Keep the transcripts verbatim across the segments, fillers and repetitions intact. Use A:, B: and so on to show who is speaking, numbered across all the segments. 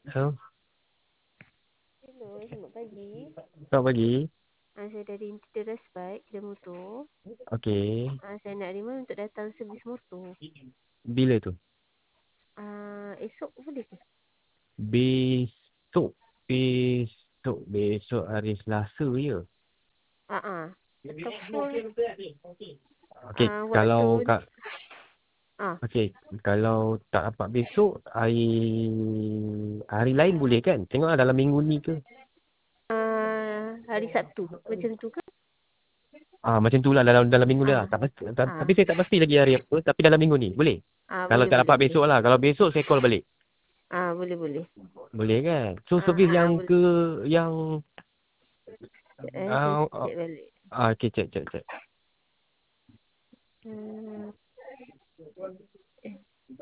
A: Halo,
B: Hello, selamat pagi.
A: selamat pagi.
B: Ah, saya dari Interas Bike, kedai motor.
A: Okey.
B: Ah, saya nak remind untuk datang servis motor.
A: Bila tu?
B: Ah, esok boleh ke?
A: Besok. Besok. Besok hari Selasa je.
B: Ah, ah. Atau full
A: Okey,
B: ah,
A: kalau
B: waktu.
A: kak
B: Ah,
A: okey, kalau tak dapat besok, hari hari lain boleh kan? Tengoklah dalam minggu ni ke.
B: ah, hari Sabtu. Macam tu ke?
A: Ah macam tu lah dalam dalam minggu ni lah.
B: Ah,
A: Tak pasti, ta-
B: ah,
A: tapi saya tak pasti lagi hari apa, tapi dalam minggu ni boleh.
B: ah,
A: Kalau
B: boleh,
A: tak
B: boleh,
A: dapat
B: boleh.
A: besok lah. Kalau besok saya call balik.
B: Ah, boleh, boleh.
A: Boleh kan? So
B: Ah,
A: servis
B: ah,
A: yang
B: ah, boleh.
A: ke yang
B: Sekejap, eh, saya
A: ah ah,
B: check balik.
A: ah, okey, cek cek cek.
B: Hmm, eh,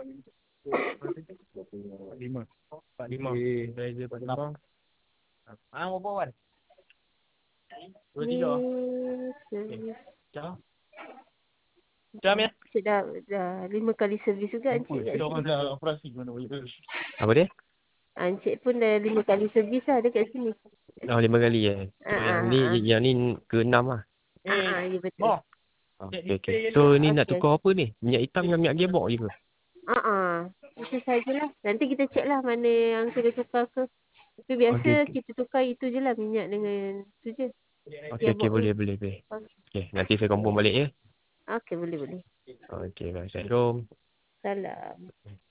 A: Lima. Empat lima. Driver empat lima. Ah, berapa wan? Dua
B: ni
A: tiga. Okey.
B: servis.
A: Jam. Jam ya?
B: Encik dah, dah lima kali servis juga
A: Lupa.
B: Encik kat
A: Kita
B: sini.
A: orang dah operasi mana boleh. Apa dia?
B: Ah, Encik pun dah lima kali servis lah dekat sini.
A: Oh, lima kali eh. So
B: Ah,
A: yang
B: ah,
A: ni
B: ah.
A: yang ni ke enam lah.
B: Ah,
A: Eh,
B: ah, ya betul.
A: boh. Okey okey. So ni nak
B: Okey,
A: tukar
B: okey.
A: apa ni? Minyak hitam dengan minyak gearbox je ke?
B: Ah, ah. Itu sajalah. Nanti kita check lah mana yang kena tukar ke. Tapi biasa
A: Okey okey.
B: kita tukar itu je lah minyak dengan tu je.
A: Okey okey
B: Gearbox tu.
A: boleh boleh boleh.
B: Okey,
A: Okey, nanti saya confirm balik ya.
B: okay, boleh boleh.
A: Okey, bye. Assalamualaikum.
B: Salam.